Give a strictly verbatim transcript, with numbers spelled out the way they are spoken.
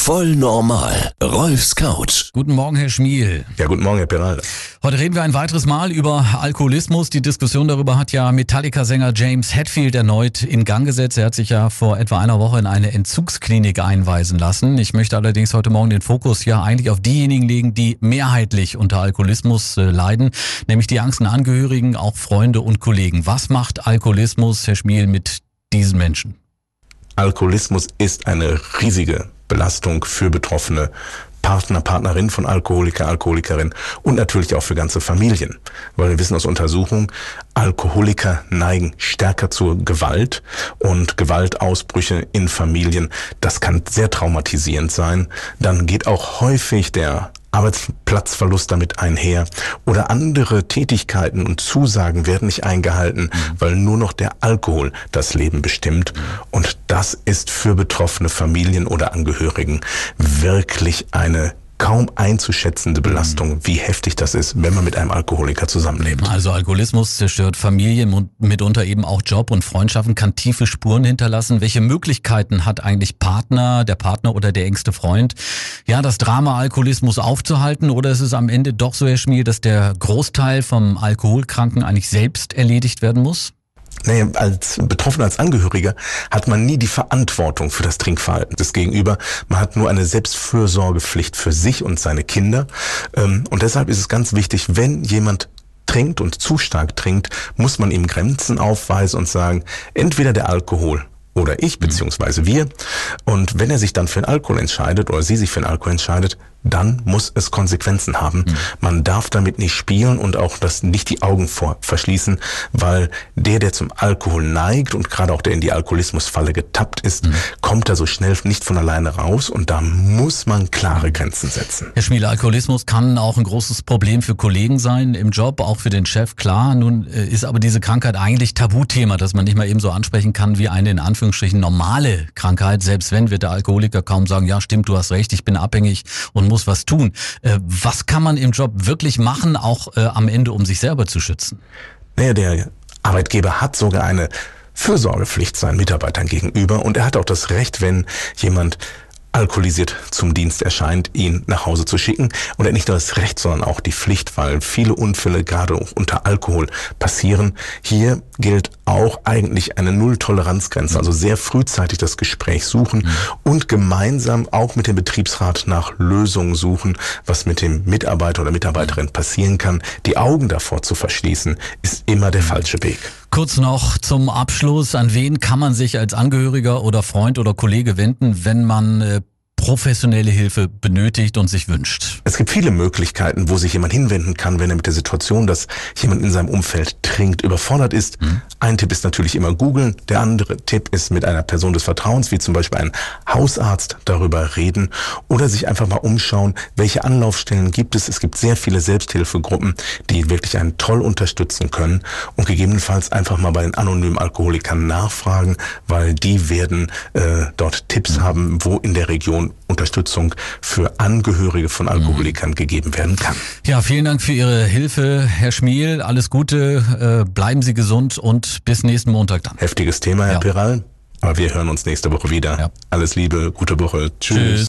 Voll normal. Rolfs Couch. Guten Morgen, Herr Schmiel. Ja, guten Morgen, Herr Peral. Heute reden wir ein weiteres Mal über Alkoholismus. Die Diskussion darüber hat ja Metallica-Sänger James Hetfield erneut in Gang gesetzt. Er hat sich ja vor etwa einer Woche in eine Entzugsklinik einweisen lassen. Ich möchte allerdings heute Morgen den Fokus ja eigentlich auf diejenigen legen, die mehrheitlich unter Alkoholismus äh, leiden, nämlich die engsten Angehörigen, auch Freunde und Kollegen. Was macht Alkoholismus, Herr Schmiel, mit diesen Menschen? Alkoholismus ist eine riesige Belastung für Betroffene, Partner, Partnerin von Alkoholiker, Alkoholikerin und natürlich auch für ganze Familien. Weil wir wissen aus Untersuchungen, Alkoholiker neigen stärker zur Gewalt und Gewaltausbrüche in Familien. Das kann sehr traumatisierend sein. Dann geht auch häufig der Arbeitsplatzverlust damit einher oder andere Tätigkeiten und Zusagen werden nicht eingehalten, mhm. weil nur noch der Alkohol das Leben bestimmt. Mhm. Und das ist für betroffene Familien oder Angehörigen wirklich eine kaum einzuschätzende Belastung, wie heftig das ist, wenn man mit einem Alkoholiker zusammenlebt. Also Alkoholismus zerstört Familien und mitunter eben auch Job und Freundschaften, kann tiefe Spuren hinterlassen. Welche Möglichkeiten hat eigentlich Partner, der Partner oder der engste Freund, ja, das Drama Alkoholismus aufzuhalten? Oder ist es am Ende doch so, Herr Schmiel, dass der Großteil vom Alkoholkranken eigentlich selbst erledigt werden muss? Naja, als Betroffener, als Angehöriger hat man nie die Verantwortung für das Trinkverhalten des Gegenüber. Man hat nur eine Selbstfürsorgepflicht für sich und seine Kinder. Und deshalb ist es ganz wichtig, wenn jemand trinkt und zu stark trinkt, muss man ihm Grenzen aufweisen und sagen, entweder der Alkohol oder ich, beziehungsweise wir. Und wenn er sich dann für den Alkohol entscheidet oder sie sich für den Alkohol entscheidet, dann muss es Konsequenzen haben. Mhm. Man darf damit nicht spielen und auch das nicht die Augen vor verschließen, weil der, der zum Alkohol neigt und gerade auch der in die Alkoholismusfalle getappt ist, mhm. kommt da so schnell nicht von alleine raus und da muss man klare Grenzen setzen. Herr Schmiel, Alkoholismus kann auch ein großes Problem für Kollegen sein im Job, auch für den Chef, klar. Nun ist aber diese Krankheit eigentlich Tabuthema, dass man nicht mal eben so ansprechen kann wie eine in Anführungsstrichen normale Krankheit. Selbst wenn, wird der Alkoholiker kaum sagen, ja stimmt, du hast recht, ich bin abhängig und muss was tun. Äh, was kann man im Job wirklich machen, auch äh, am Ende, um sich selber zu schützen? Naja, der Arbeitgeber hat sogar eine Fürsorgepflicht seinen Mitarbeitern gegenüber und er hat auch das Recht, wenn jemand alkoholisiert zum Dienst erscheint, ihn nach Hause zu schicken. Und er hat nicht nur das Recht, sondern auch die Pflicht, weil viele Unfälle gerade unter Alkohol passieren. Hier gilt auch eigentlich eine Null-Toleranz-Grenze, also sehr frühzeitig das Gespräch suchen mhm. und gemeinsam auch mit dem Betriebsrat nach Lösungen suchen, was mit dem Mitarbeiter oder Mitarbeiterin passieren kann. Die Augen davor zu verschließen, ist immer der falsche Weg. Kurz noch zum Abschluss. An wen kann man sich als Angehöriger oder Freund oder Kollege wenden, wenn man äh, professionelle Hilfe benötigt und sich wünscht? Es gibt viele Möglichkeiten, wo sich jemand hinwenden kann, wenn er mit der Situation, dass jemand in seinem Umfeld trinkt, überfordert ist. Mhm. Ein Tipp ist natürlich immer googeln. Der andere Tipp ist mit einer Person des Vertrauens, wie zum Beispiel einem Hausarzt, darüber reden oder sich einfach mal umschauen, welche Anlaufstellen gibt es. Es gibt sehr viele Selbsthilfegruppen, die wirklich einen toll unterstützen können und gegebenenfalls einfach mal bei den anonymen Alkoholikern nachfragen, weil die werden äh, dort Tipps mhm. haben, wo in der Region Unterstützung für Angehörige von Alkoholikern mhm. gegeben werden kann. Ja, vielen Dank für Ihre Hilfe, Herr Schmiel. Alles Gute, äh, bleiben Sie gesund und bis nächsten Montag dann. Heftiges Thema, Herr ja. Peral, aber wir hören uns nächste Woche wieder. Ja. Alles Liebe, gute Woche. Tschüss. Tschüss.